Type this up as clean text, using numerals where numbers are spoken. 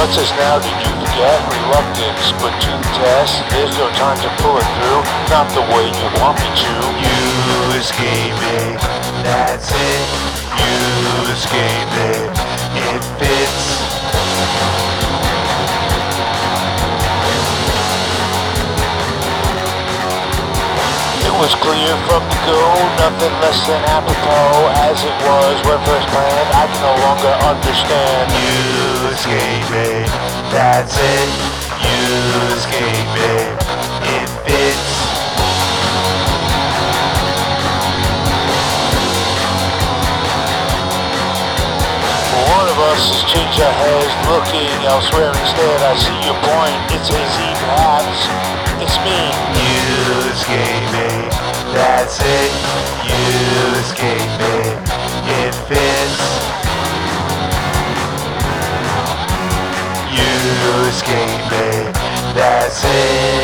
What's this now? Did you forget? Reluctance, but to the test. There's no time to pull it through. Not the way you want me to. You escape me, that's it. You escape me, it fits. It was clear from the go, nothing less than apropos. As it was when first planned, I can no longer understand. You escape me, that's it. You escape me, it fits. One of us has changed our heads, looking elsewhere instead. I see your point, it's hazy perhaps. It's me. You escape me, that's it. You escape me, it fits. You escape me, that's it.